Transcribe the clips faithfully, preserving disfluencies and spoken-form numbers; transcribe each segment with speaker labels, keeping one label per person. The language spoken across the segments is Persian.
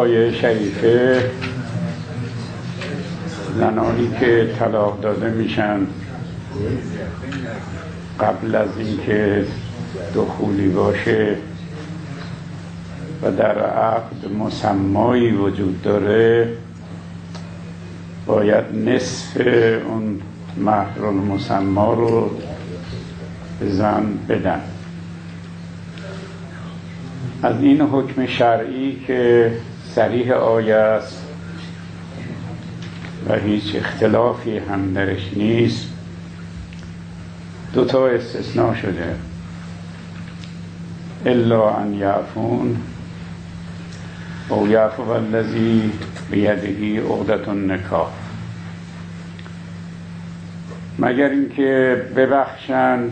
Speaker 1: آیه شریفه زنانی که طلاق داده میشن قبل از اینکه دخولی باشه و در عقد مسمایی وجود داره باید نصف اون مهر المسما رو به زن بدن. از این حکم شرعی که صریح آیه است و هیچ اختلافی هم درش نیست، دو تا استثناء شده: الا ان یعفون او یعفو الذی بیده عقدة النکاح، مگر اینکه ببخشند.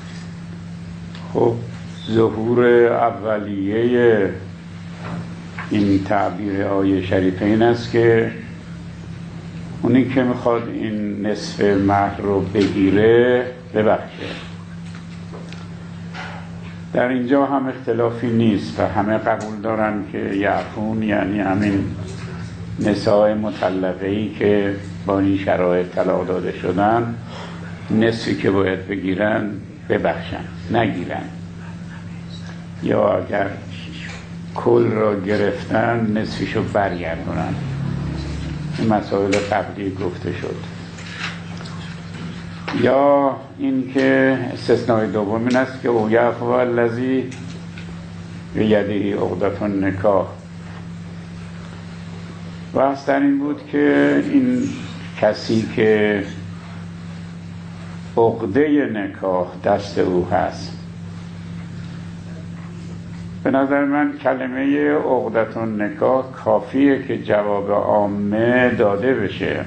Speaker 1: خب ظهور اولیه این تعبیر آیه شریفه این است که اونی که میخواد این نصف مهر رو بگیره ببخشه. در اینجا هم اختلافی نیست و همه قبول دارن که یعفون یعنی همین نساء مطلقه‌ای که با این شرایط طلاق داده شدن نصفی که باید بگیرن ببخشن، نگیرن، یا اگر کل را گرفتن نصفشو برگردونن. این مسائل قبلی گفته شد. یا این که استثناء دوم این است که او یعفو الذی بیده عقدة النکاح. بحث در این بود که این کسی که عقده نکاح دست او هست، به نظر من کلمه عقدة النکاح کافیه که جواب عامه داده بشه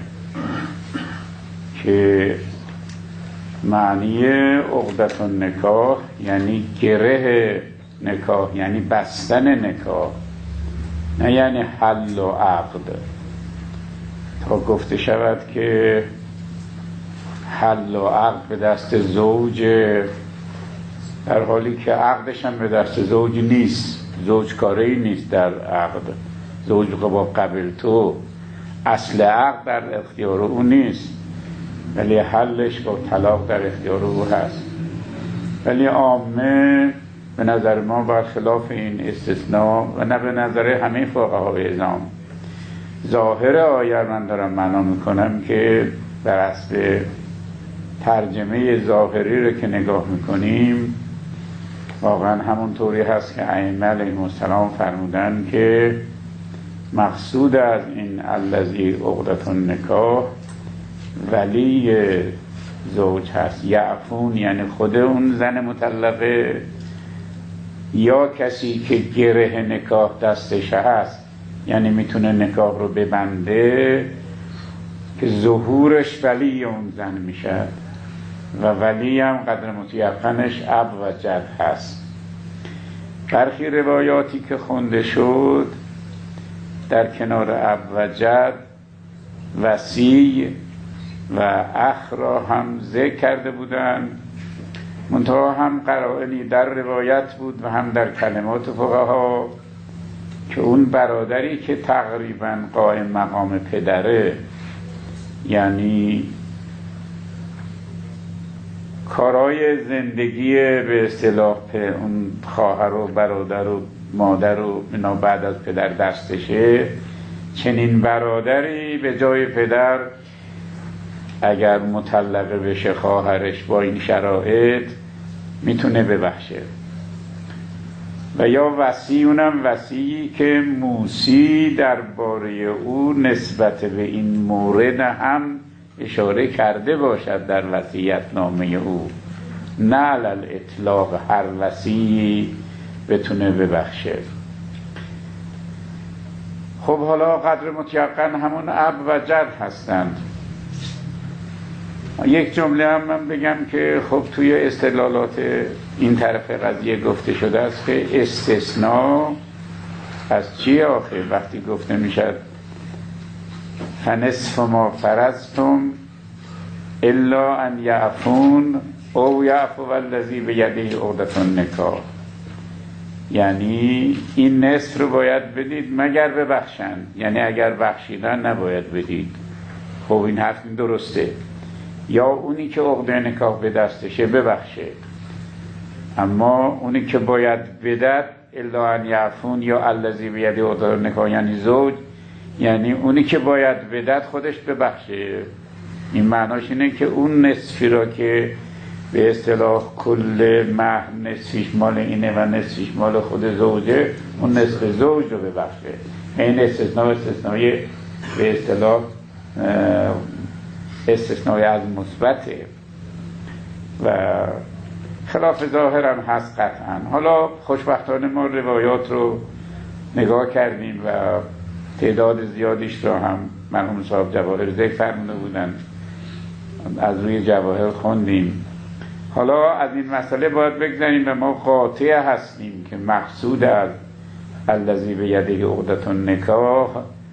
Speaker 1: که معنی عقدة النکاح یعنی گره نکاح، یعنی بستن نکاح، نه یعنی حل و عقد. تا گفته شود که حل و عقد به دست زوج، در حالی که عقدش هم به دست زوج نیست، زوج کاری نیست در عقد. زوج با قبل تو اصل عقد در اختیار او نیست، ولی حلش با طلاق در اختیار او هست. ولی عامه به نظر ما برخلاف این استثناء و نه به نظر همه فقهای اعظام، ظاهر آیه من دارم معنا میکنم که بر اصل ترجمه ظاهری رو که نگاه میکنیم واقعا همون طوری هست که ائمه علیهم السلام فرمودن که مقصود از این الذی عقدة النکاح ولی زوج هست. یعفون یعنی خود اون زن مطلقه یا کسی که گره نکاح دستش هست، یعنی میتونه نکاح رو ببنده، که ظهورش ولی اون زن میشه و ولی هم قدر متیقنش اب و جد هست. برخی روایاتی که خونده شد در کنار اب و جد وصی و اخ را هم ذکر کرده بودن، منتها هم قرائنی در روایت بود و هم در کلمات فقها که اون برادری که تقریبا قائم مقام پدره، یعنی کارای زندگی به اصطلاح اون خواهر و برادر و مادر و اینا بعد از پدر دستشه، چنین برادری به جای پدر اگر مطلقه بشه خواهرش با این شرایط میتونه ببخشه. و یا وصی، اونم وصی که موسی درباره او نسبت به این مورد هم اشاره کرده باشد در وصیت نامه او، نه علی الاطلاق هر وصی بتونه ببخشه. خب حالا قدر متیقن همون اب و جد هستند. یک جمله هم من بگم که خب توی استدلالات این طرف قضیه گفته شده است که استثناء از چی آخه؟ وقتی گفته میشد فنصف ما فرضتم الا ان یعفون او یعفو الذی بیده عقدة النکاح، یعنی این نصف رو باید بدید مگر ببخشند، یعنی اگر بخشیدن نباید بدید. خب این حرف این درسته. یا اونی که عقده نکاح به دستشه ببخشه، اما اونی که باید بدد الا ان یعفون یا الذی بیده عقده نکاح یعنی زوج، یعنی اونی که باید بدد خودش ببخشه. این معناش اینه که اون نصفی را که به اصطلاح کل مهر نصفیش مال اینه و نصفیش مال خود زوجه، اون نصف زوج رو ببخشه. این استثناء استثنایی به اصطلاح استثنای از مثبته و خلاف ظاهر هم هست قطعا. حالا خوشبختانه ما روایات رو نگاه کردیم و تعداد زیادیش رو هم مرحوم صاحب جواهر ذکر فرموده بودن، از روی جواهر خوندیم. حالا از این مسئله باید بگذاریم و ما قاطع هستیم که مقصود از الذی بیده عقدة النکاح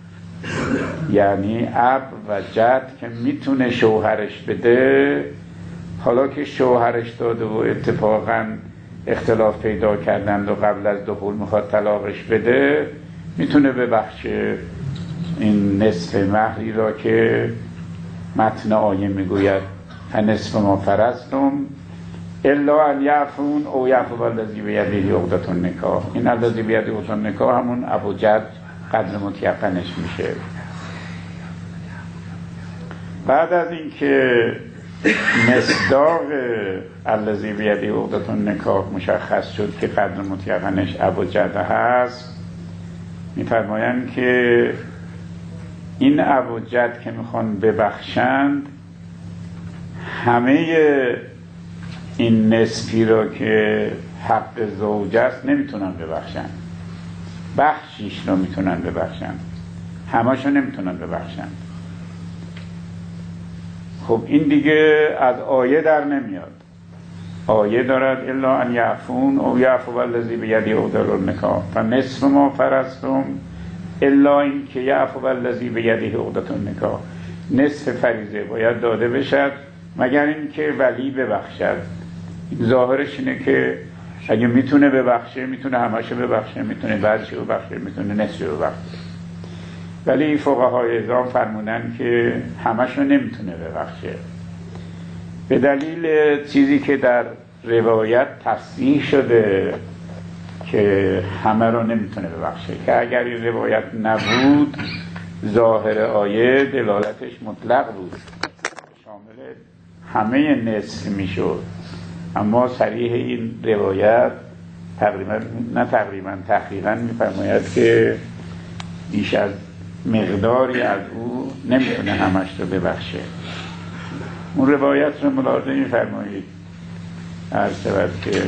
Speaker 1: یعنی اب و جد که میتونه شوهرش بده. حالا که شوهرش داده و اتفاقا اختلاف پیدا کردند و قبل از دخول میخواد طلاقش بده، میتونه ببخشه این نصف مهری را که متن آیه میگوید فنصف ما فرضتم الا ان یعفون او یعفو الذی بیده عقدة النکاح. این الذی بیده عقدة النکاح همون ابو جد قدر متیقنش میشه. بعد از اینکه مصداق الذی بیده عقدة النکاح مشخص شد که قدر متیقنش ابو جد هست، میفرمایند که این ابو جد که میخوان ببخشند همه این نصفی را که حق زوج است نمیتونن ببخشند، بخشیش رو میتونن ببخشند، هماشو نمیتونن ببخشند. خب این دیگه از آیه در نمیاد. آیه دارد الا ان یعفون او یعفو الذی بیده عقدة النکاح فنصف ما فرضتم الا این که یعفو الذی بیده عقدة النکاح، نصف فریضه باید داده بشد مگر این که ولی ببخشد. ظاهرش اینه که اگه میتونه ببخشه میتونه همشو ببخشه، میتونه بعضیشو ببخشه، میتونه نصفشو ببخشه. ولی فقهای اعظام فرمودن که همشو نمیتونه ببخشه به دلیل چیزی که در روایت تصریح شده که همه رو نمیتونه ببخشه، که اگر این روایت نبود ظاهر آیه دلالتش مطلق بود، شامل همه نصف میشد. اما صریح این روایت تقریبا نه تقریبا تحقیقا میفرماید که بیش از مقداری از او نمیتونه همش رو ببخشه. اون روایت رو ملاحظه میفرمایید عرض شود که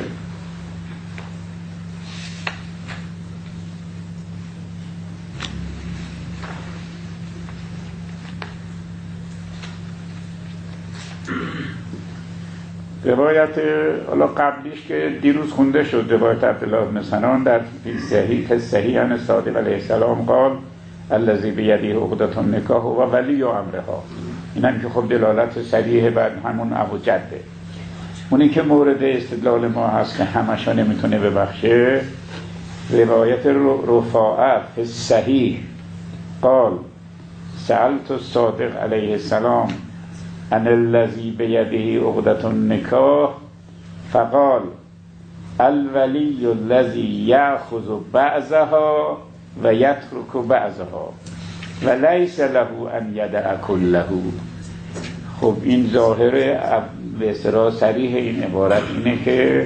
Speaker 1: روایت حالا قبلیش که دیروز خونده شد، روایت عبدالله بن سنان در صحیح صحیح عن صادق علیه السلام قال الذی بیده عقدة النکاح و ولی امرها. این هم که خب دلالت صریح بر همون ابو جده. اونی که مورد استدلال ما هست که همشا نمیتونه ببخشه، روایت رفاعه فی صحیح قال سألت الصادق علیه السلام ان الذی بیده عقدة النکاح فقال الولی الذی یأخذ بعضها و یترک بعضها و لیس له ان یدع کله. خب این ظاهر به اصطلاح صریح این عبارت اینه که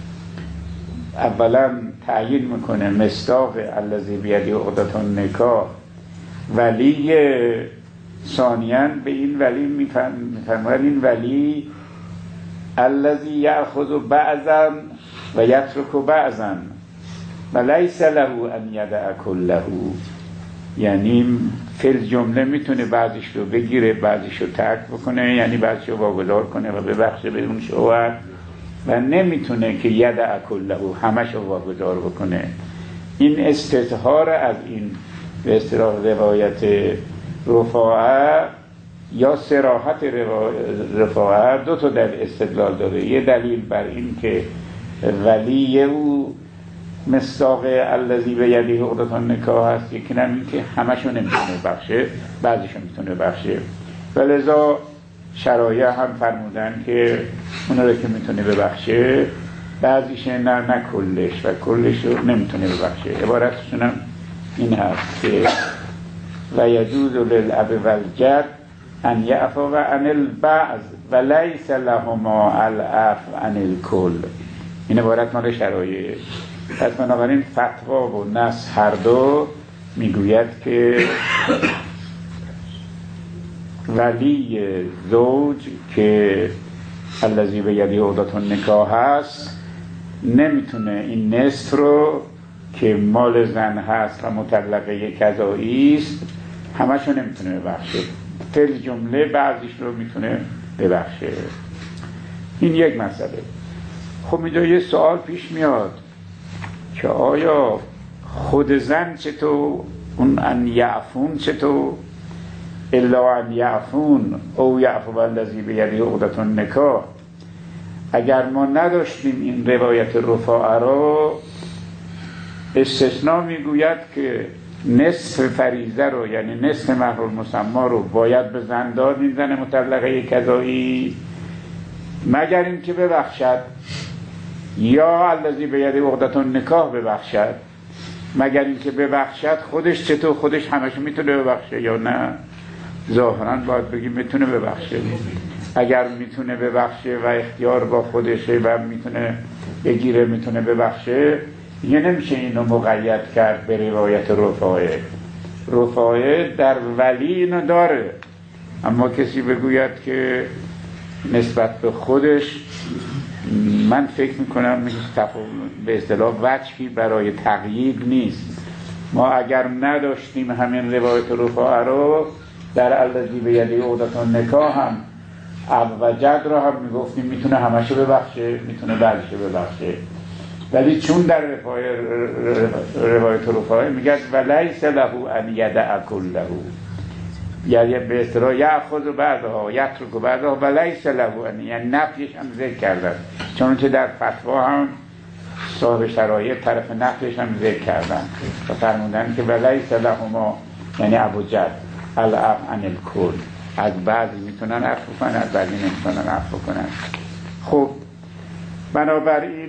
Speaker 1: اولا تعیین میکنه مصداق الذی بیده عقدة النکاح ولی، ثانیاً به این ولی میفرماید این ولی الذی یأخذ بعضا و یترک بعضا و لیس له ان یدع کله، یعنی فی الجمله میتونه بعضیش رو بگیره بعضیش رو ترک بکنه، یعنی بعضیش رو واگذار کنه و ببخشه به اون شوهر، و نمیتونه که یدع کله همش رو واگذار بکنه. این استظهار از این به اصطلاح روایت رفاعه یا صراحت رفاعه دو تا در استدلال داره. یه دلیل بر این که ولی او مصداق الذی بیده عقدة النکاح هست، یکی هم این که همشون نمیتونه ببخشه، بعضیشون میتونه ببخشه. ولذا شرایع هم فرمودن که اون رو که میتونه ببخشه بعضیش نه نه کلش، و کلش رو نمیتونه ببخشه. عبارتشون هم این هست که و یجوز للاب والجد ان یعفو و عن البعض و لیس لهما العفو عن الکل. این عبارت مال شرایع. پس بنابراین فتوا و نص هر دو میگوید که ولی زوج که الذی بیده عقدة النکاح هست نمیتونه این نصف رو که مال زن هست و مطلقه کذایی است همشو نمیتونه ببخشه، فل جمله بعضیش رو میتونه ببخشه. این یک مسئله. خب اینجا یه سوال پیش میاد که آیا خود زن چطور، اون ان یعفون چطور، الا ان یعفون او یعفو الذی بیده عقدة النکاح. اگر ما نداشتیم این روایت رفاعه رو، استثناء میگوید که نصف فریضه رو یعنی نصف مهر المسمى رو باید به زن داد، این زن مطلقه کذایی، مگر این که ببخشد، یا الذی بیده عقدة النکاح ببخشد. مگر این که ببخشد خودش چطور، خودش همش میتونه ببخشه یا نه؟ ظاهرا باید بگیم میتونه ببخشه. اگر میتونه ببخشه و اختیار با خودشه و میتونه بگیره میتونه ببخشه، یه نمیشه اینو مقید کرد به روایت رفاعه. رفاعه در ولی اینو داره، اما کسی بگوید که نسبت به خودش، من فکر میکنم به اصطلاح وجهی برای تقیید نیست. ما اگر نداشتیم همین روایت رفاعه رو در الذی بیده عقدة النکاح هم اب و جد را هم میگفتیم میتونه همشو ببخشه، میتونه بعضیشو ببخشه. ولی چون در روایت رفاعه میگه ولیس له ان یدع کله، یعنی به اصطلاح یأخذ بعضها یترک بعضها ولیس له ان، یعنی نفیش هم ذکر کردن، چون که در فتوا هم صاحب شرایع طرف نفیش هم ذکر کردن و فرمودن که ولیس لهما یعنی ابو جد العفو عن الکل، از بعضی میتونن عفو کنن از بعضی نمیتونن عفو کنن. خب بنابراین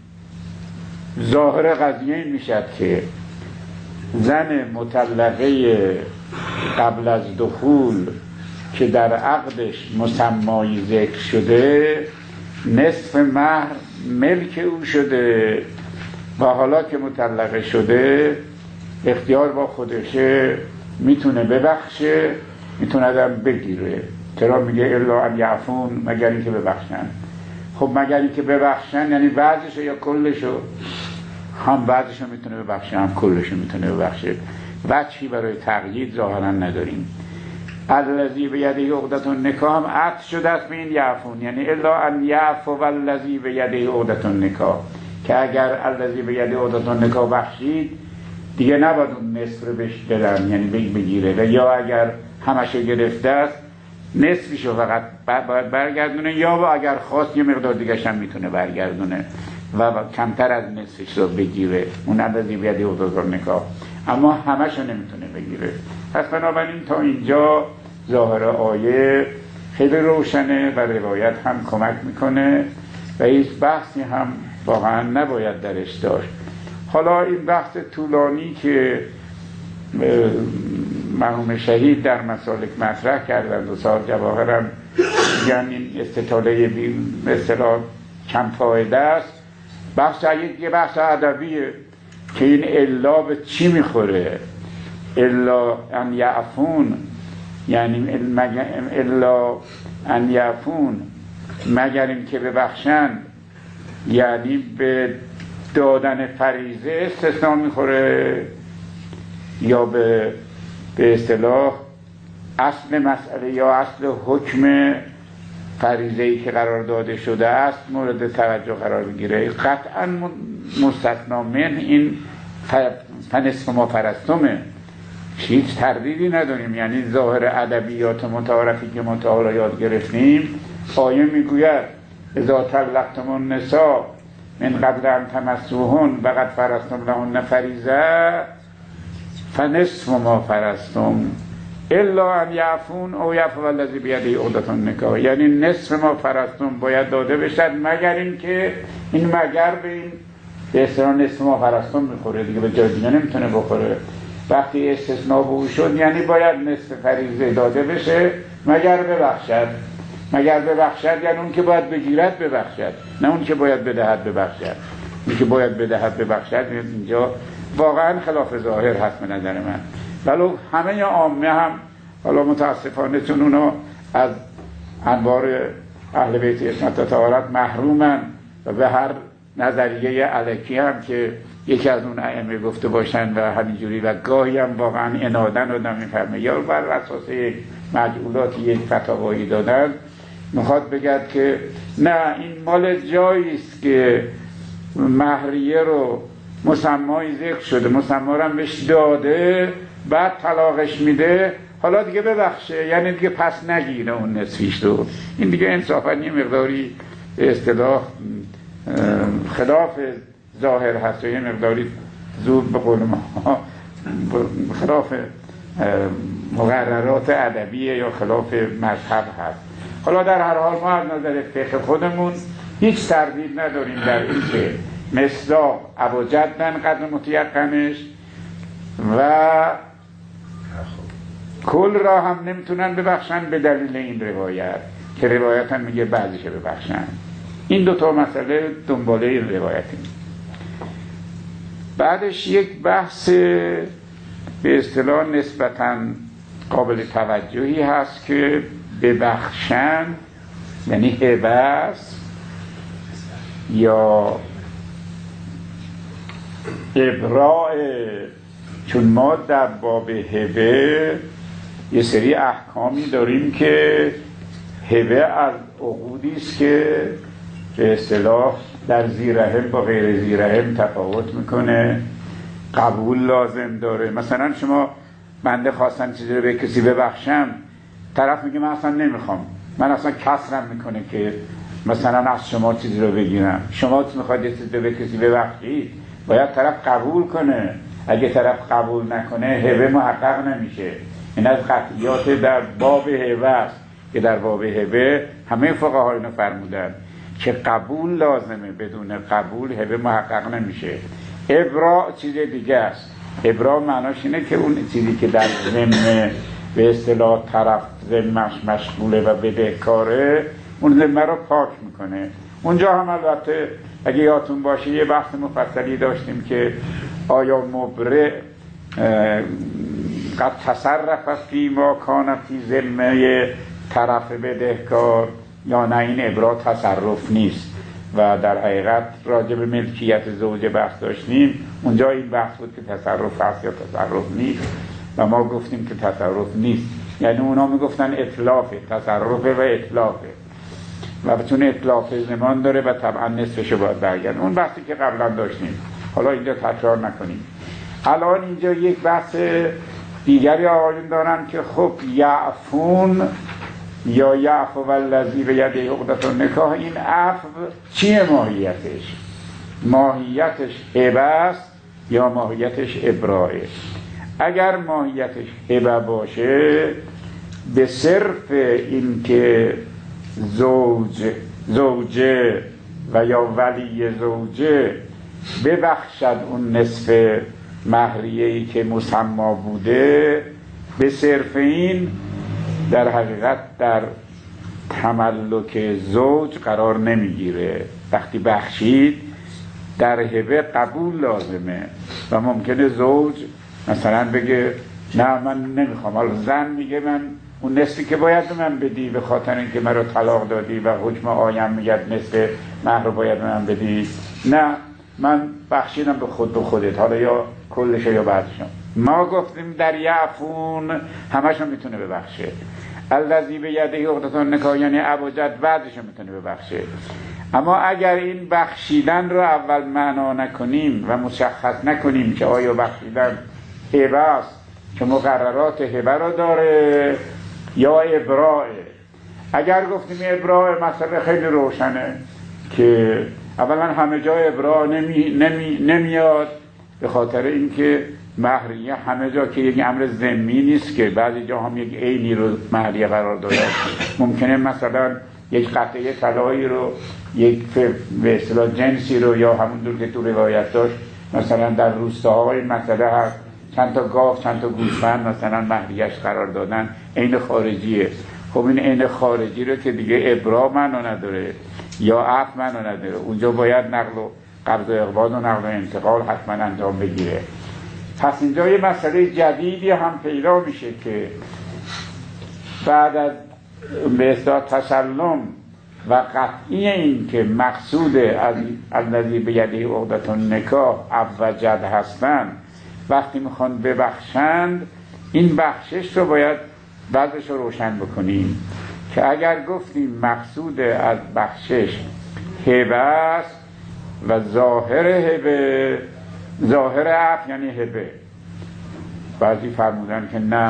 Speaker 1: ظاهر قضیه این میشد که زن مطلقه قبل از دخول که در عقدش مسمایی ذکر شده نصف مهر ملک او شده و حالا که مطلقه شده اختیار با خودشه، میتونه ببخشه میتونه هم بگیره. چرا میگه الا ان یعفون، مگر این که ببخشن. خب مگر این که ببخشن یعنی بعضیشو یا کلشو؟ هم بعضیشو میتونه ببخشه هم کلشو میتونه ببخشه. وجهی برای تقیید ظاهرا نداریم. الذی بیده عقدة النکاح هم عطف شده است به این یعفون، یعنی الا ان یعفو الذی بیده عقدة النکاح، که اگر الذی بیده عقدة النکاح بخشید دیگه نباید اون نصف رو بهش بدن، یعنی بگی بگیره، و یا اگر همشو گرفته است نصفشو فقط باید برگردونه، یا با اگر خواست یه مقدار دیگه هم میتونه برگردونه و کمتر از نصفش رو بگیره، اون الذی بیده عقدة النکاح، اما همشو نمیتونه بگیره. پس بنابراین تا اینجا ظاهر آیه خیلی روشنه و روایت هم کمک میکنه و هیچ بحثی هم واقعا نباید درش داشت. حالا این بحث طولانی که مرحوم شهید در مسالک مطرح کردند و صاحب جواهر هم میگن این استطاله به اصطلاح کم فایده است، بحث یه بحث ادبیه که این الا به چی میخوره. الا ان یعفون یعنی الا ان یعفون مگر این که ببخشند، یعنی به دادن فریضه استثناء میخوره یا به به اصطلاح اصل مسئله یا اصل حکم فریضه‌ای که قرار داده شده است مورد توجه قرار میگیره. قطعا مستثنا من این فنصف ما فرستمه، هیچ تردیدی نداریم. یعنی ظاهر ادبیات متعارفی که ما تا حالا یاد گرفتیم، آیه میگوید اذا طلقتم النساء من قبل ان تمسوهن و قد فرضتم لهن فریضه فنصف ما فرضتم الا ان یعفون او یعفو الذی بیده عقدة النکاح. یعنی نصف ما فرضتم باید داده بشد مگر این که این مگر به این به اصطلاح نصف ما فرضتم میخوره دیگه، به جای دیگه نمیتونه بخوره. وقتی استثناء به او شد یعنی باید نصف فریضه داده بشه مگر ببخشد. مگر ببخشد یعنی اون که باید بگیرد ببخشد، نه اون که باید بدهد ببخشد. اون که باید بدهد ببخشد اینجا واقعا خلاف ظاهر هست به نظر من. ولو همه عامه هم حالا متاسفانه چون اونا از انوار اهل بیت عصمت و طهارت محرومن و به هر نظریه الکی هم که یکی از اون ائمه گفته باشن و همینجوری و گاهی هم واقعا انادن رو نمیفهمه یا بر اساس یک مجعولات یک فتاوایی دادن، میخواد بگد که نه این مال جایی است که مهریه رو مسمای ذکر شده، مسما رو هم بهش داده بعد طلاقش میده، حالا دیگه ببخشه یعنی دیگه پس نگیره اون نصفیش رو. این دیگه انصافا یه مقداری به اصطلاح خلاف ظاهر هست و یه مقداری زود به قول ما خلاف مقررات ادبیه یا خلاف مذهب هست. حالا در هر حال ما از نظر فقه خودمون هیچ تردید نداریم در این که مصداق ابوجدن قدر متیقنش و کل را هم نمیتونن ببخشن به دلیل این روایت که روایت هم میگه بعضیشه ببخشن. این دوتا مسئله دنباله این روایتی. بعدش یک بحث به اصطلاح نسبتاً قابل توجهی هست که ببخشن یعنی هبه است یا ابراء. چون ما در باب هبه یه سری احکامی داریم که هبه از عقودی است که به اصطلاح در زیرهم با غیر زیرهم تفاوت میکنه، قبول لازم داره. مثلا شما بنده خواستن چیزی رو به کسی ببخشم، طرف میگه من اصلا نمیخوام، من اصلا کسرم میکنه که مثلا از شما چیزی رو بگیرم. شما میخواید یه چیزی رو به کسی ببخشید باید طرف قبول کنه، اگه طرف قبول نکنه هبه محقق نمیشه. این از قطعیات در باب هبه است که در باب هبه همه فقها اینو فرمودن که قبول لازمه، بدون قبول هبه محقق نمیشه. ابراء چیز دیگه است. ابراء معناش اینه که اون چیزی که در ذمه به اصطلاح طرف ذمه‌اش مشغوله و بدهکاره اون ذمه رو پاک میکنه. اونجا هم البته اگه یادتون باشه یه بحث مفصلی داشتیم که آیا مبرع قد تصرف فی ما کان فی ذمه طرف بدهکار یا نه این ابراء تصرف نیست. و در حقیقت راجع به ملکیت زوجه بحث داشتیم، اونجا این بحث بود که تصرف هست یا تصرف نیست و ما گفتیم که تصرف نیست. یعنی اونا میگفتن اطلافه، تصرفه و اطلافه و چون اطلاف زمان داره و طبعا نصفشو باید برگرد. اون بحثی که قبلا داشتیم حالا اینجا تکرار نکنیم. الان اینجا یک بحث دیگری آقایون دارن که خب یعفون یا یعفو والذی بیده عقدة النکاح، این عفو چیه ماهیتش؟ ماهیتش هبه است یا ماهیتش ابراءه؟ اگر ماهیتش هبه باشه به صرف این که زوج زوجه و یا ولی زوجه ببخشد اون نصف مهریه‌ای که مسما بوده، به صرف این در حقیقت در تملک زوج قرار نمیگیره. وقتی بخشید در هبه قبول لازمه و ممکنه زوج مثلا بگه نه من نمیخوام. حالا زن میگه من اون نصفی که باید به من بدی به خاطر اینکه من رو طلاق دادی و حکم آیم میگه نصف مهر رو باید به من بدی، نه من بخشیدم به خود به خودت، حالا یا کلش یا بعضشم. ما گفتیم در یعفون همشو میتونه ببخشه. الذی بیده عقدة النکاح یعنی ابوجد بعضشو میتونه ببخشه. اما اگر این بخشیدن رو اول معنا نکنیم و مشخص نکنیم که آیا بخشیدن هبه است که مقررات هبه رو داره یا ابراءه. اگر گفتیم ابراء مسئله خیلی روشنه که اولا همه جا ابرا نمی، نمی، نمیاد به خاطر اینکه مهریه همه جا که یک امر ضمنی نیست که بعضی جا هم یک عینی رو مهریه قرار داده. ممکنه مثلا یک قطعه طلایی رو یک به اصطلاح جنسی رو یا همون که تو روایت داشت مثلا در روستاهای مسئله هست چند تا گاو چند تا گوسفند مثلا مهریه‌اش قرار دادن، عین خارجیه. خب این عین خارجی رو که دیگه ابرا معنا نداره یا عقد معنا نداره، اونجا باید نقل و قبض و اقباض و نقل و انتقال حتما انجام بگیره. پس اینجا یه مسئله جدیدی هم پیدا میشه که بعد از به اصطلاح تسلم و قطعی این که مقصود از الذی بیده عقدة النکاح عوجد هستن، وقتی میخوان ببخشند این بخشش رو باید بعضش رو روشن بکنیم که اگر گفتیم مقصود از بخشش هبه است و ظاهر هبه، ظاهر عفو یعنی هبه، بعضی فرمودن که نه،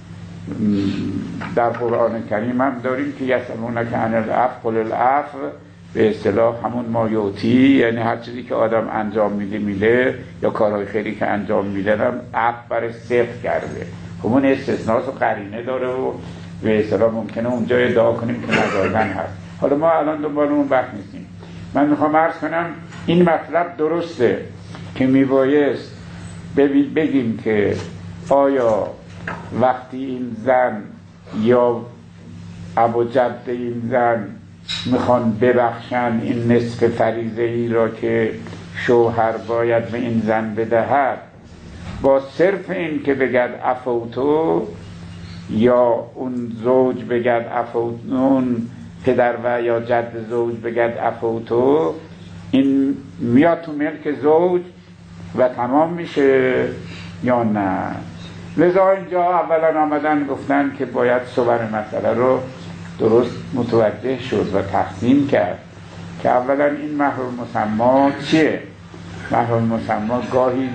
Speaker 1: در قرآن کریم هم داریم که یسألونک عن العفو قل العفو به اصطلاح همون مایوتی، یعنی هر چیزی که آدم انجام میده میده یا کارهای خیری که انجام میده هم عفو برای صفر کرده. خب اون استثناء و قرینه داره و به اصطلاح ممکنه اونجا ادعا کنیم که مجازن هست. حالا ما الان دنبال اون بحث نیستیم. من میخوام عرض کنم این مطلب درسته که میبایست بگیم که آیا وقتی این زن یا ابو جد این زن میخوان ببخشن این نصف فریضه ای را که شوهر باید به این زن بدهد، با صرف این که بگد عفوتو یا اون زوج بگد عفوتو، اون پدر و یا جد زوج بگد عفوتو، این میاد تو ملک زوج و تمام میشه یا نه؟ لذا اینجا اولا آمدن گفتن که باید صور مسئله رو درست متوجه شد و تقسیم کرد که اولا این مهر المسما چیه؟ مهر المسما گاهی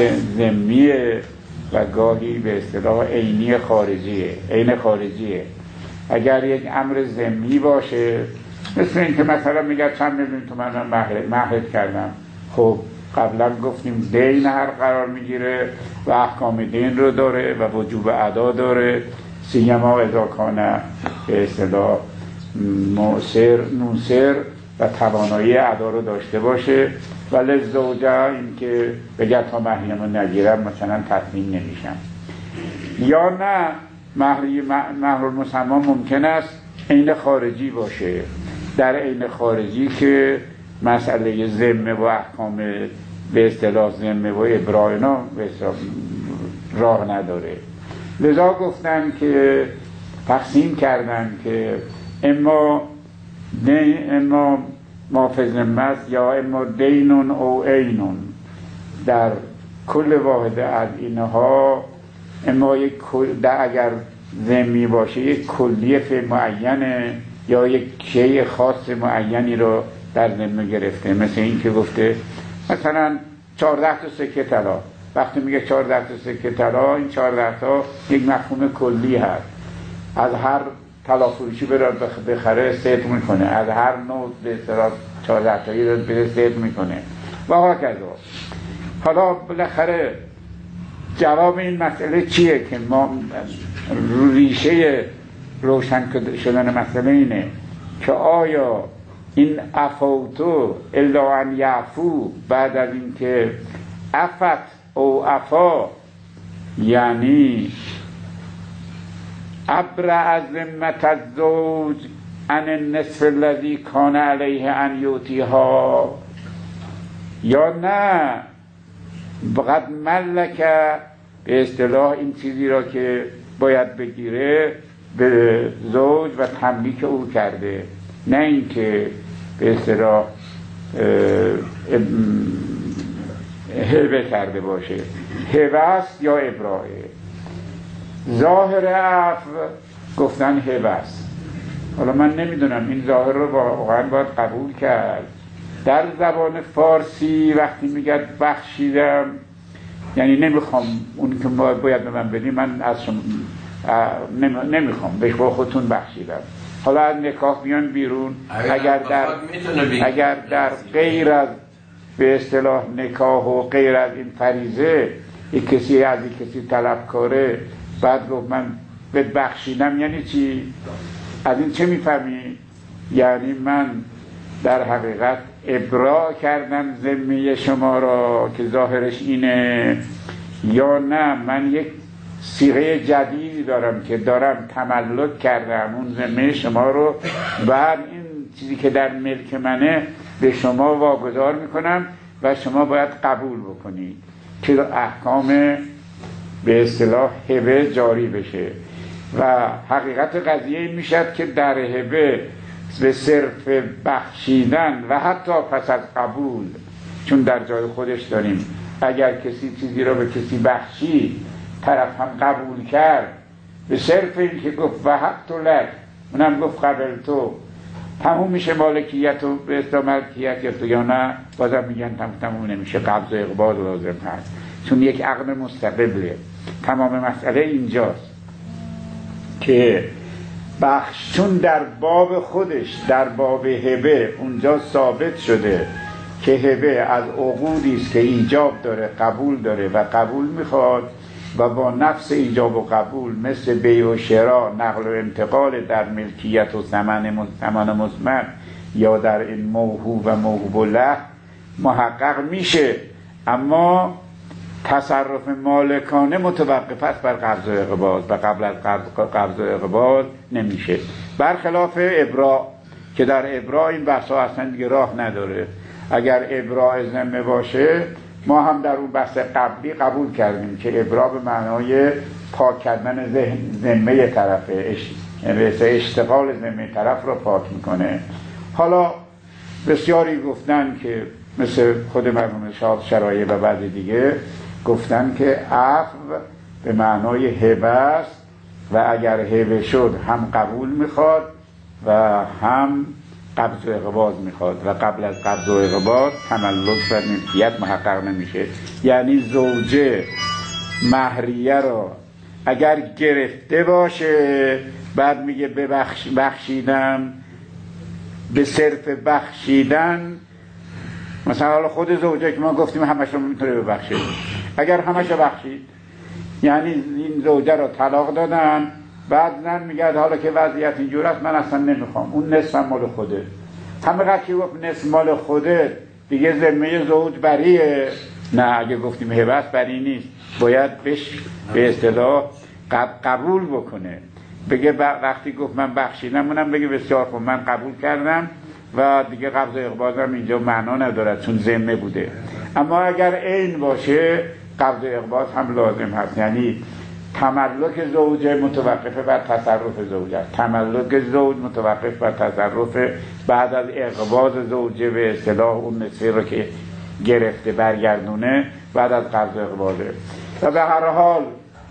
Speaker 1: ضمنیه و گاهی به اصطلاح عینی خارجیه، عین خارجیه. اگر یک امر ضمنی باشه مثل این که مثلا میگه چند میلیون تومان من مهرت کردم، خب قبلا گفتیم دین هر قرار میگیره و احکام دین رو داره و وجوب ادا داره، سیما اذا کان به اصطلاح موسر نوسر و توانایی ادا رو داشته باشه، ولی زوجه این که بگه تا مهریم نگیرم مثلا تطمین نمیشم. یا نه مهری مهر المسما ممکن است عین خارجی باشه، در عین خارجی که مسئله ذمه و احکام به اصطلاح ذمه و ابراینا به اصطلاح راه نداره. لذا گفتن که تقسیم کردن که اما دین، اما مافذمت یا اما دینون او عینون، در کل واحد از اینها اما یک اگر ذمی باشه یک کلیه معینه یا یک شیء خاص معینی رو در ذمه گرفته. مثل این که گفته مثلا چهارده تا سکه طلا، وقتی میگه چهارده تا سکه طلا، این چهارده تا یک مفهوم کلی هست. از هر طلا فروشی برای بخره صید میکنه، از هر نوع به اصطلاح چهارده تایی رو بده صید میکنه و هاکذا. حالا بالاخره جواب این مسئله چیه که ما ریشه روشن شدن مسئله اینه که آیا این عفوتو الا ان یعفو بعد از این که عفت او عفا یعنی ابرأ ذمة الزوج عن النصف الذي كان عليه ان یؤتیها، یا نه فقط ملک به اصطلاح این چیزی را که باید بگیره به زوج و تملیک او کرده، نه اینکه به اصطلاح هبه کرده باشه. هبه است یا ابراهه. ظاهر عفو گفتن هبه است. حالا من نمیدونم این ظاهر رو واقعا باید قبول کرد. در زبان فارسی وقتی میگه بخشیدم یعنی نمیخوام اون که باید به من بدی من از شما نمیخوام، به خودتون بخشیدم. حالا از نکاح بیان بیرون، اگر در اگر در غیر از به اصطلاح نکاح و غیر از این فریضه یک کسی از یک کسی طلبکاره، بعد گفت من بهت بخشیدم، یعنی چی؟ از این چه میفهمی؟ یعنی من در حقیقت ابراء کردم ذمه شما را که ظاهرش اینه، یا نه من یک صیغه جدیدی دارم که دارم تملک کردم اون ذمه شما رو، بعد این چیزی که در ملک منه به شما واگذار میکنم و شما باید قبول بکنید که احکام به اصطلاح هبه جاری بشه. و حقیقت قضیه این میشد که در هبه به صرف بخشیدن و حتی پس از قبول، چون در جای خودش داریم اگر کسی چیزی را به کسی بخشید طرف هم قبول کرد، به صرف این که گفت وهبت لک، اونم گفت قبل تو، تموم میشه مالکیت و به اصطلاح ملکیت، یا نه بازم میگن تموم تموم نمیشه، قبض و اقبال لازم هست، چون یک عقد مستقله. تمام مسئله اینجاست که بخش، چون در باب خودش در باب هبه اونجا ثابت شده که هبه از عقودی است که ایجاب داره، قبول داره و قبول میخواد و با نفس ایجاب و قبول مثل بیع و شراء، نقل و انتقال در ملکیت و ثمن ثمن مضمن یا در این موهوب و موهوب له محقق میشه، اما تصرف مالکانه متوقف است بر قبض و اقباض و قبل از قبض و اقباض نمیشه، برخلاف ابراء که در ابراء این بحثا اصلا دیگه راه نداره. اگر ابراء ذمه باشه، ما هم در اون بحث قبلی قبول کردیم که ابراء به معنای پاک کردن ذمه طرفه، اشتغال ذمه طرف رو پاک میکنه. حالا بسیاری گفتن که مثل خود مرحوم شاد شرایع و بعضی دیگه گفتن که عفو به معنای هبه است و اگر هبه شد هم قبول میخواد و هم قبض و اقباض میخواد و قبل از قبض و اقباض تملک و ملکیت محقق نمیشه. یعنی زوجه مهریه را اگر گرفته باشه، بعد میگه ببخش بخشیدم، به صرف بخشیدن، مثلا حالا خود زوجه که ما گفتیم همش رو میتونه ببخشید، اگر همش رو بخشید یعنی این زوجه رو طلاق دادن، بعد زن میگه حالا که وضعیت اینجور است من اصلا نمیخوام، اون نصف مال خوده، همه قضیه گفت نصف مال خوده دیگه ذمه زوج بریه. نه، اگه گفتیم هبه است بری نیست، باید بهش به اصطلاح قبول بکنه، بگه وقتی گفت من بخشیدم اونم بگه بسیار خوب من قبول کردم و دیگه قبض و اقباضم اینجا معنا ندارد چون ذمه بوده. اما اگر عین باشه قبض و اقباض هم لازم هست، یعنی تملک زوجه متوقف بر تصرف زوجه است، تملک زوج متوقف بر تصرف بعد از اقباض زوجه به اصطلاح اون نصفی رو که گرفته برگردونه بعد از قبض و اقباضه. و به هر حال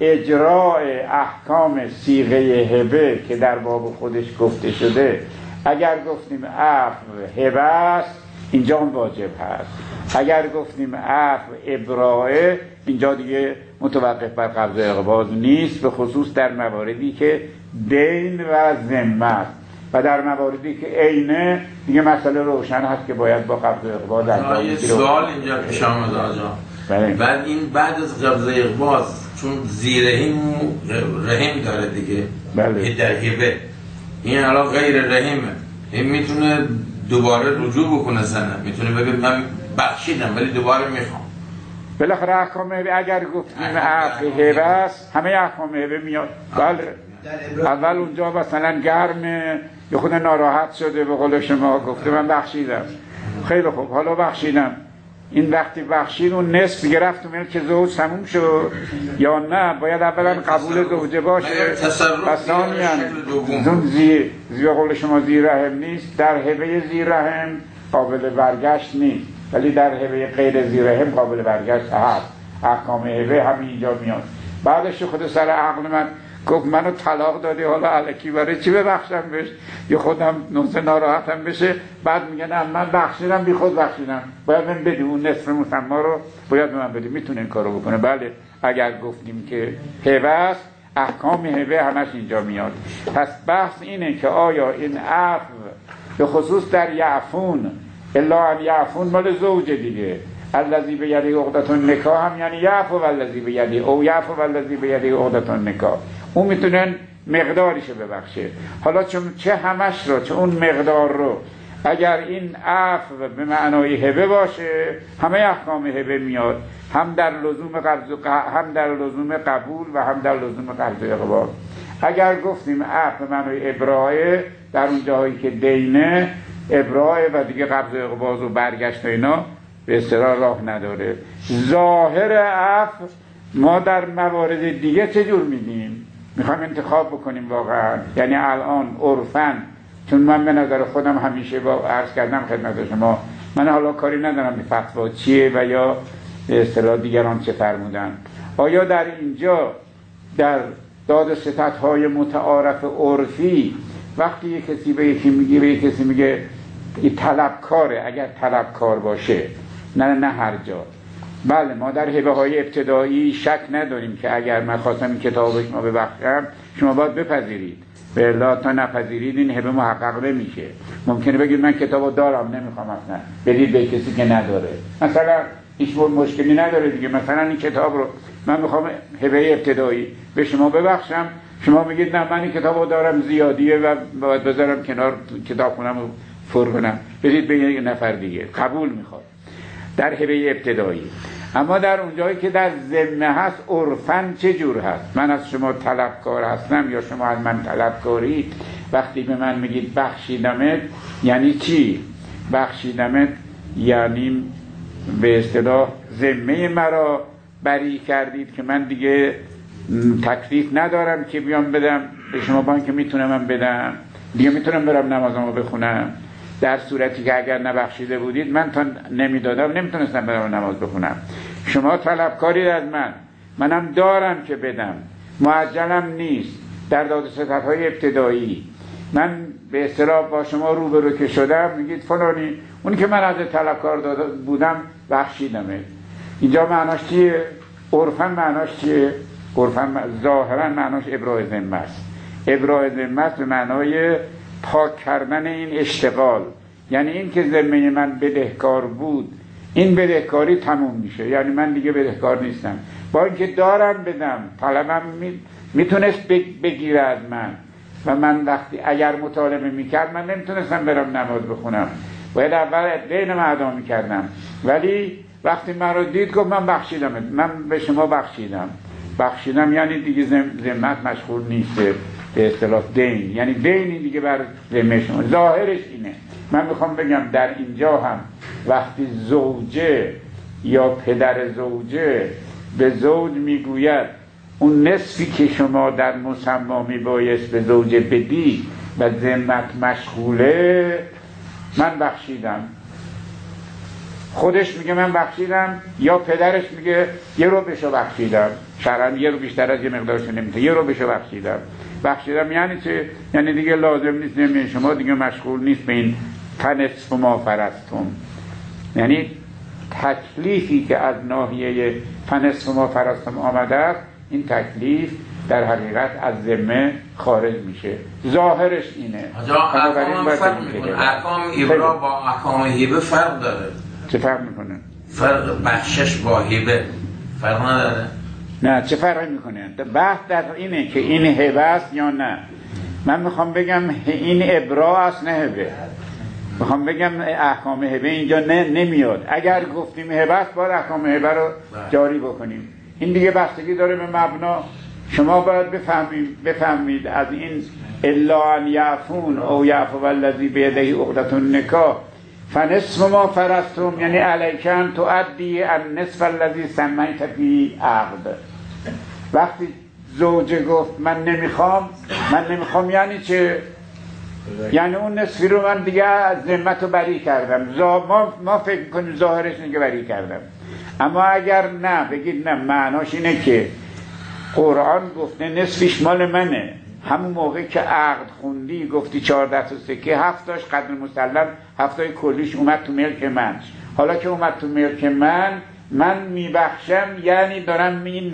Speaker 1: اجراء احکام صیغه هبه که در باب خودش گفته شده، اگر گفتیم عفو هبه است اینجا هم واجب هست، اگر گفتیم عفو ابراءه اینجا دیگه متوقف بر قبض اقباض نیست، به خصوص در مواردی که دین و ذمه است و در مواردی که عینه دیگه مسئله روشن هست که باید با قبض اقباض انجام
Speaker 2: بشه. سوال اینجا پیش آمد آقا، بعد این بعد از قبض اقباض چون زیرهیم رحم داره دیگه،
Speaker 1: بله.
Speaker 2: در هبه این الان غیر رحمه، این میتونه دوباره رجوع بکنه زنه، میتونه بگه من بخشیدم ولی دوباره میخوام.
Speaker 1: بالاخره احکام هبه اگر گفتیم عفو هبه است همه احکام هبه میاد. بله، اول اونجا مثلا گرمه یه خود ناراحت شده به قول شما گفته من بخشیدم، خیلی خوب حالا بخشیدم، این وقتی بخشید اون نصف دیگه رفت تو ملک زوج تموم شد یا نه؟ باید اولا قبول زوجه باشه و ثانیاً اون زیر زیر قول شما زیر رحم نیست، در هبه زیر رحم قابل برگشت نیست، ولی در هبه غیر زیر رحم قابل برگشت هست. احکام هبه همین اینجا میاد. بعدش خود سر عقل من گفت منو طلاق دادی، حالا الکی برای چی ببخشم بهش، یا خودم نوزه ناراحتم بشه، بعد میگه نه من بخشیدم بی خود بخشیدم، باید من بدی اون نصف مسما رو باید من بدی، میتونه این کارو بکنه. بله اگر گفتیم که هبه است احکام هبه همش اینجا میاد. پس بحث اینه که آیا این عفو به خصوص در یعفون، الا ان یعفون مال زوجه دیگه، الذی بیده عقدة النکاح هم یعنی یعفو والذی بیده، او یعفو والذی بیده عقدة النکاح، اون میتونن مقدارشو ببخشه. حالا چون چه همش رو، چه اون مقدار رو، اگر این عفو به معنای هبه باشه همه احکام هبه میاد، هم در لزوم قبض، هم در لزوم قبول و هم در لزوم قبض و اقبال. اگر گفتیم عفو به معنای ابراء، در اون جاهایی که دینه ابراء و دیگه قبض و اقبال و برگشت و اینا به اصطلاح راه نداره. ظاهر عفو ما در موارد دیگه چجور میدیم؟ میخوایم انتخاب بکنیم واقعا. یعنی الان عرفاً، چون من به نظر خودم همیشه با عرض کردم خدمت شما، من حالا کاری ندارم به فتوا چیه و یا به اصطلاح دیگران چه فرمودن، آیا در اینجا در داد و ستدهای متعارف عرفی وقتی یک کسی به یکی میگه، به یک کسی میگه این طلبکاره، اگر طلبکار باشه، نه نه هر جا، بله ما در هبه های ابتدایی شک نداریم که اگر من خواستم این کتاب شما ببخشم شما باید بپذیرید، به الا تا نپذیرید این هبه محقق نمیشه. ممکنه بگید من کتابو دارم نمیخوام اصلا، بدید به کسی که نداره، مثلا هیچ مشکلی نداره دیگه، مثلا این کتاب رو من میخوام هبه ابتدایی به شما ببخشم، شما میگید نه من این کتابو دارم زیادیه و باید بذارم کنار کتاب خونم رو فر کنم، بدید به یک نفر دیگه، قبول میخواد در هبه ابتدایی. اما در اونجایی که در ذمه هست عرفاً چه جور هست؟ من از شما طلبکار هستم یا شما از من طلبکارید، وقتی به من میگید بخشیدمت یعنی چی؟ بخشیدمت یعنی به اصطلاح ذمه مرا بری کردید که من دیگه تکلیف ندارم که بیام بدم به شما، با اینکه میتونم من بدم دیگه، میتونم برم نمازمو بخونم، در صورتی که اگر نبخشیده بودید من تا نمیدادم نمیتونستم برم نماز بخونم. شما طلبکارید از من، منم دارم که بدم، معجلم نیست. در داد و ستدهای ابتدایی من به اصطلاح با شما روبرو که شدم میگید فلانی، اونی که من از طلبکار داده بودم بخشیدمه. اینجا معناش چیه؟ عرفاً معناش چیه؟ عرفاً ظاهراً معناش ابراء ذمه است. ابراء ذمه است به معنای پاک کردن این اشتغال، یعنی این که ذمه من بدهکار بود این بدهکاری تموم میشه، یعنی من دیگه بدهکار نیستم، با اینکه دارم بدم، طلبم می... میتونست بگیره از من و من وقتی اگر مطالبه میکرد من نمیتونستم برم نماز بخونم، باید اول دینم ادا میکردم، ولی وقتی من رو دید گفت من بخشیدم، من به شما بخشیدم. بخشیدم یعنی دیگه ذمت مشغول نیسته، به اصطلاح دین، یعنی دینی دیگه بر ذمه شما. ظاهرش اینه. من میخوام بگم در اینجا هم وقتی زوجه یا پدر زوجه به زوج میگوید اون نصفی که شما در مسما میبایست به زوجه بدی و ذمت مشغوله، من بخشیدم، خودش میگه من بخشیدم یا پدرش میگه یه رو بشو بخشیدم، شرعاً یه رو بیشتر از یه مقدارشو نمیده، یه رو بشو بخشیدم. بخشیدم یعنی چه؟ یعنی دیگه لازم نیست، نمیشه شما دیگه مشغول نیست به این فنصف ما فرستم، یعنی تکلیفی که از ناحیه فنصف ما فرستم آمده است، این تکلیف در حقیقت از ذمه خارج میشه. ظاهرش اینه.
Speaker 2: احکام فرق میکنه، احکام ابرا با احکام هبه فرق داره.
Speaker 1: چه فرق میکنه؟
Speaker 2: فرق بخشش با هبه فرق نداره؟
Speaker 1: نه، چه فرقی میکنه؟ بحث در اینه که این هبه است یا نه. من میخوام بگم این ابرا است نه هبه، میخوام بگم احکام هبه اینجا نه نمیاد. اگر گفتیم هبه است باید احکام هبه رو جاری بکنیم. این دیگه بستگی داره به مبنا. شما باید بفهمید بفهمید از این الا ان یعفون او یعفو الذی بیده عقدة النکاح فنصف ما فرستم، یعنی علیکن تؤدی النصف الذی سمیت فی عقد. وقتی زوجه گفت من نمیخوام، من نمیخوام یعنی چه؟ یعنی اون نصفی رو من دیگه از ذمت رو بری کردم. ما, ما فکر میکنیم ظاهرش اینه که بری کردم، اما اگر نه بگید نه، معناش اینه که قرآن گفته نصفش مال منه. همون موقع که عقد خوندی گفتی چهارده تا سکه، هفتاش قدر مسلم، هفتای کلیش اومد تو ملک من. حالا که اومد تو ملک من، من میبخشم، یعنی دارم این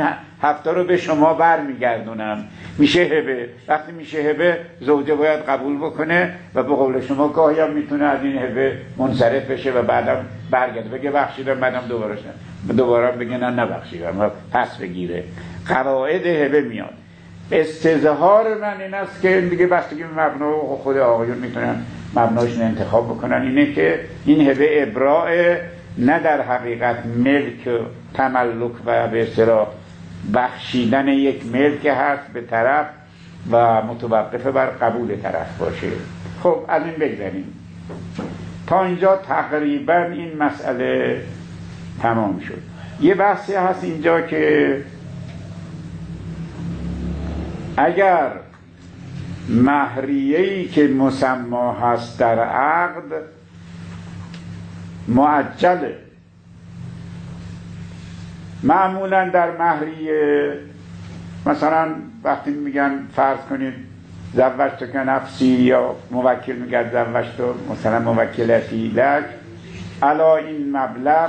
Speaker 1: هفته رو به شما برمیگردونم. میشه هبه. وقتی میشه هبه زوجه باید قبول بکنه و به قول شما گاهی هم میتونه از این هبه منصرف بشه و بعدم برگرده بگه بخشیدم، بعدم دوباره شد دوباره بگه نه نبخشیدم و پس بگیره. قواعد هبه میاد. استظهار من این است که دیگه بستگی به مبنا خود آقایون میتونن مبناشون انتخاب بکنن، اینه که این هبه ابراء نه در حقیقت ملک تملک و به اصطلاح بخشیدن یک ملک هست به طرف و متوقف بر قبول طرف باشه. خب از این بگذاریم. تا اینجا تقریبا این مسئله تمام شد. یه بحثی هست اینجا که اگر مهریه‌ای که مسما هست در عقد معجله، معمولا در مهریه مثلا وقتی میگن فرض کنید زوجتو که نفسی یا موکل میگه زوجتو مثلا موکلتی لک علا این مبلغ،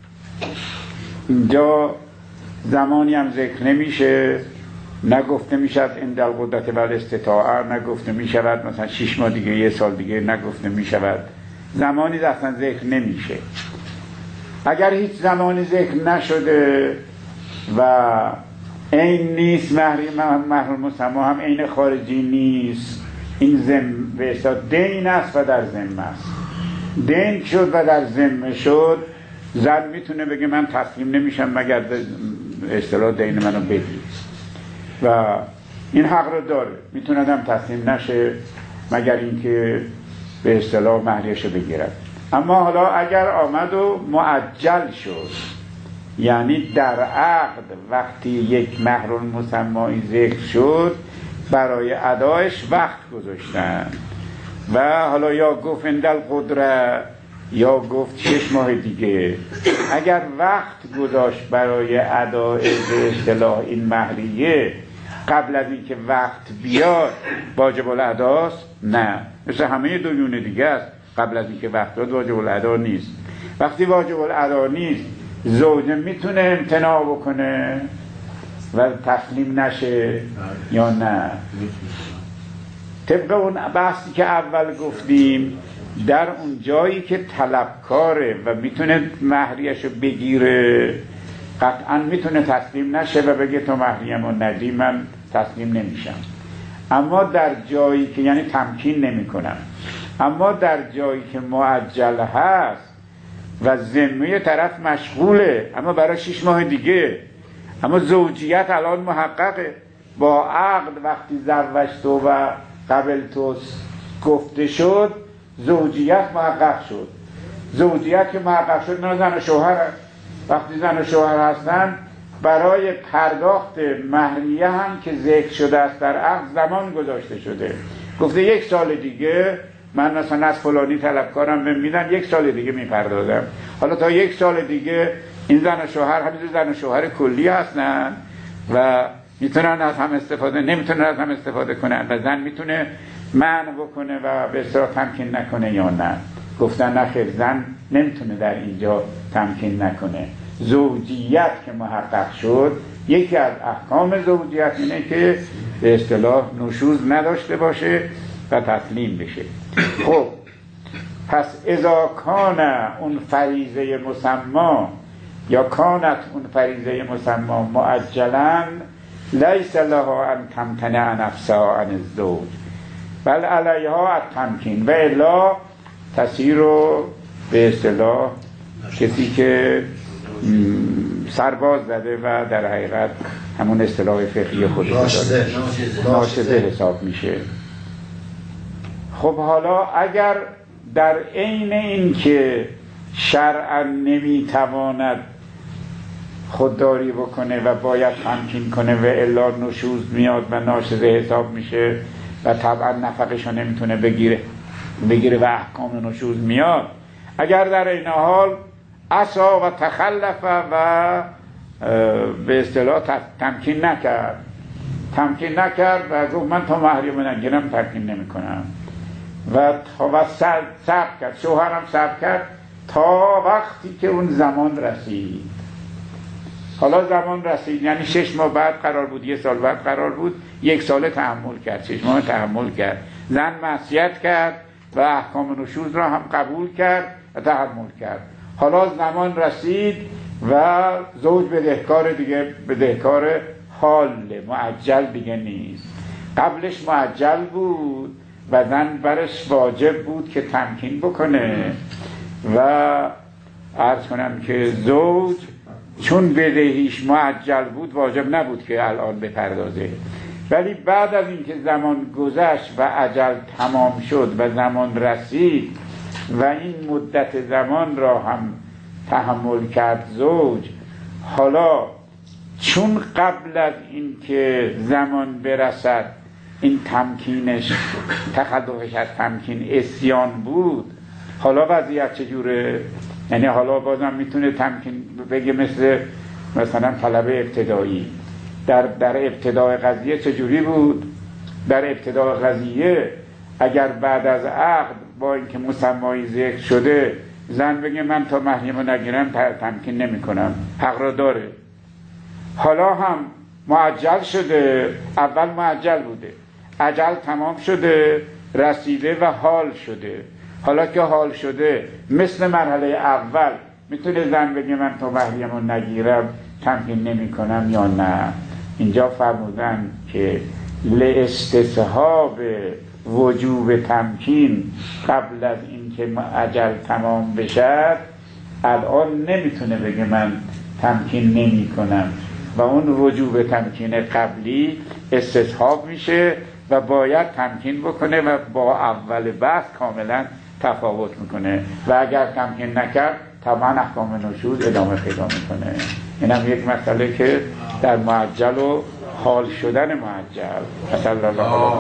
Speaker 1: اینجا زمانی هم ذکر نمیشه، نگفته میشد عند القدرت و الاستطاعه، نگفته میشود مثلا شش ماه دیگه یه سال دیگه، نگفته میشود زمانی اصلا ذکر نمیشه. اگر هیچ زمانی ذکر نشده و این نیست مهری مهر مسما هم عین خارجی نیست، این ذم به اصطلاح دین است و در ذمه است. دین شد و در ذمه شد، زن میتونه بگه من تسلیم نمیشم مگر به اصطلاح دین منو بدید و این حق رو داره، میتونه هم تسلیم نشه مگر اینکه به اصطلاح مهریشو بگیرد. اما حالا اگر آمد و معجل شد، یعنی در عقد وقتی یک مهر مسمایی ذکر شد برای ادایش وقت گذاشتن و حالا یا گفت اندل قدره یا گفت شش ماه دیگه، اگر وقت گذاشت برای ادای به اصطلاح این مهریه قبل از اینکه وقت بیاد واجب الاداست؟ نه، مثل همه دیون دیگه است. قبل از اینکه وقت بیاد واجب الادا نیست. وقتی واجب الادا نیست زوجه میتونه امتناع بکنه و تسلیم نشه یا نه؟ طبق اون بحثی که اول گفتیم، در اون جایی که طلبکاره و میتونه مهریه‌شو بگیره قطعا میتونه تسلیم نشه و بگه تو مهریه‌مو ندی من تسلیم نمیشم. اما در جایی که یعنی تمکین نمی کنم، اما در جایی که معجل هست و ذمه طرف مشغوله اما برای شش ماه دیگه، اما زوجیت الان محققه، با عقد وقتی زوجتو و قبلتو گفته شد زوجیت محقق شد. زوجیت که محقق شد نه زن و شوهر هست. وقتی زن و شوهر هستن برای پرداخت مهریه هم که ذکر شده است در عقد زمان گذاشته شده. گفته یک سال دیگه من مثلا از فلانی طلبکارم بهم میدن، یک سال دیگه میپردازم. حالا تا یک سال دیگه این زن و شوهر همینجور زن و شوهر کلی هستن و میتونن از هم استفاده، نمیتونن از هم استفاده کنن و زن میتونه منع بکنه و به اصطلاح تمکین نکنه یا نه. گفتن نه خیر، زن نمیتونه در اینجا تمکین نکنه. زوجیت که محقق شد، یکی از احکام زوجیت اینه که به اصطلاح نشوز نداشته باشه و تسلیم بشه. خب پس اذا کان اون فریضه مسما یا کانت اون فریضه مسما معجلا لیس لها ان تمتنع نفسها عن الزوج بل علیها التمکین و الا تسیر رو به اصطلاح کسی که سرباز زده و در حقیقت همون اصطلاح فقهی خودش داره ناشده حساب میشه. خب حالا اگر در عین این که شرعا نمیتواند خودداری بکنه و باید تمکین کنه و الا نشوز میاد و ناشده حساب میشه و طبعا نفقشو نمیتونه بگیره بگیره و احکام نشوز میاد، اگر در این حال عصا و تخلف و به اصطلاح تمکین نکرد تمکین نکرد و گفت من تا مهریه نگیرم تمکین نمی کنم و تا صبر کرد، شوهرم صبر کرد تا وقتی که اون زمان رسید حالا زمان رسید، یعنی شش ماه بعد قرار بود، یه سال بعد قرار بود، یک سال تحمل کرد، شش ماه تحمل کرد، زن معصیت کرد و احکام نشوز را هم قبول کرد و تحمل کرد. حالا زمان رسید و زوج بدهکار دیگه، بدهکار حال معجل دیگه نیست. قبلش معجل بود و زن برش واجب بود که تمکین بکنه و عرض کنم که زوج چون بدهیش معجل بود واجب نبود که الان بپردازه، ولی بعد از اینکه زمان گذشت و اجل تمام شد و زمان رسید و این مدت زمان را هم تحمل کرد زوج، حالا چون قبل از اینکه زمان برسد این تمکینش، تخلفش از تمکین عصیان بود، حالا وضعیت چجوره؟ یعنی حالا بازم میتونه تمکین بگه مثل مثلا طلب ابتدایی. در در ابتدای قضیه چجوری بود؟ در ابتدای قضیه اگر بعد از عقد با اینکه مسمایی ذکر شده زن بگه من تا محرمو نگیرم تمکین نمی کنم، حق را داره. حالا هم معجل شده، اول معجل بوده، اجل تمام شده، رسیده و حال شده. حالا که حال شده مثل مرحله اول میتونه زن بگه من تا محرمو نگیرم تمکین نمی کنم یا نه؟ اینجا فرمودن که لاستصحاب وجوب تمکین قبل از اینکه اجل تمام بشد الان نمیتونه بگه من تمکین نمی کنم و اون وجوب تمکین قبلی استصحاب میشه و باید تمکین بکنه و با اول بحث کاملا تفاوت میکنه و اگر تمکین نکرد طبعا احکام نشوز ادامه پیدا میکنه. این هم یک مسئله که در معجل و حال شدن معجل. صلی الله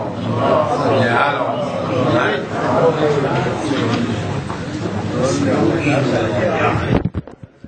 Speaker 1: علیه و